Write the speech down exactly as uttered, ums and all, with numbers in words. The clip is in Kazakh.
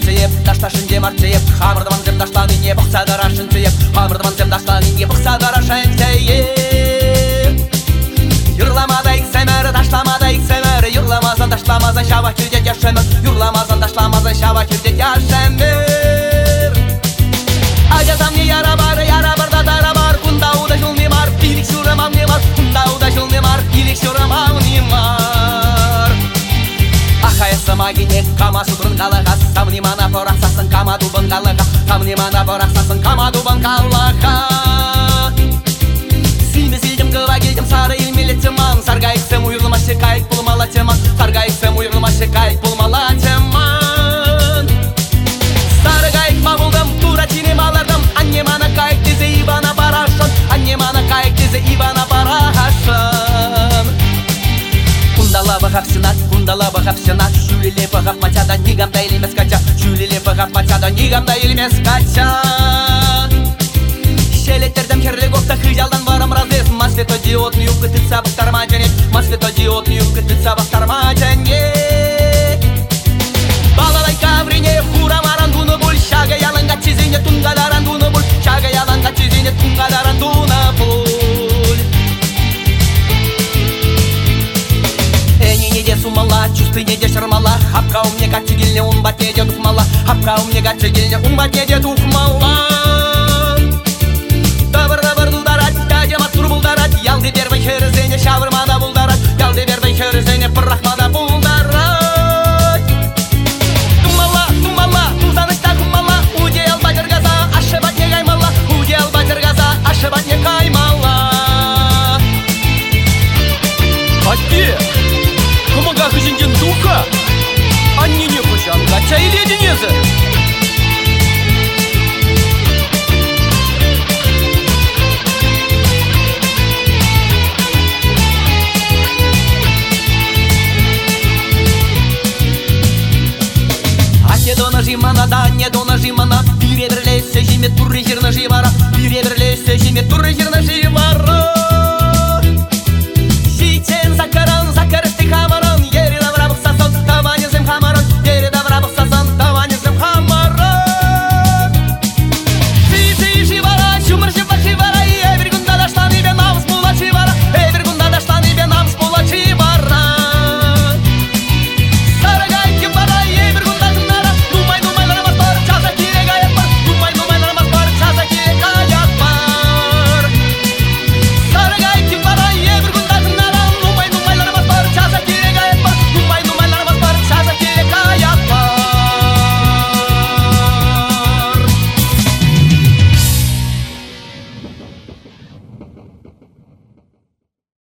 марчиеп, ташташын де марчиеп, хамырдыман зем таштан ине бұқса дарашын тиеп, хамырдыман зем таштан ине бұқса дарашын тиеп. Юрламадай сәмәрі, ташламадай сәмәрі, юрламазан ташламазан шава кірдет яшемір, юрламазан ташламазан шава кірдет яшемір. Ажасам не яра бар, яра барда дара бар, күндауда жыл не бар, илік шурамам не бар, күндауда жыл не бар, илік шурамам не бар. Ахаясыма гене кама сутрын қалаға, самны мана порақсасын кама дубын қалаға, самны мана порақсасын кама дубын қалаға. Силме силдім кыва келдім сары илмелетіман, сарғайықсым ұйырлыма шекайық бұлмала теман, сарғайықсым ұйырлыма шекайық бұлмала теман. Сарғайық мағылдым, тура тинемалардым, анне мана кайық дезе ивана барашын, анне мана кайық дезе ивана барашын. Кундала бағақ сенат, кундала бағақ сенат, жүлеле бағақ матяда нигамда елемес кача, жүлеле бағақ матяда нигамда елемес кача. Шелеттердем керлі көкті хыжалдан барам разес, масветодиодны юбка тыца бақтарма жәнет, масветодиодны юбка тыца бақтарма жәнет. Балалай каврине хурамаран дуны бұл, шага яланға чизине тұнғадаран дуны бұл, шага яланға чизине тұнғадаран дуны бұл. Эни неде сумала, чусты неде шырмала, хапқа умне гачы келіне умбат неде тұқмала, хапқа умне гачы келіне умбат неде тұқмала. Ялды бербай херзене шавырмада бұлдарат, ялды бербай херзене пыррахмада бұлдарат. Тумала, тумала, тузанышта кумала, уде алба жыргаза, ашыбат не каймала, уде алба жыргаза, ашыбат не каймала. Атте, кымыға күзінген духа, анне не құшан, гача иледі незі?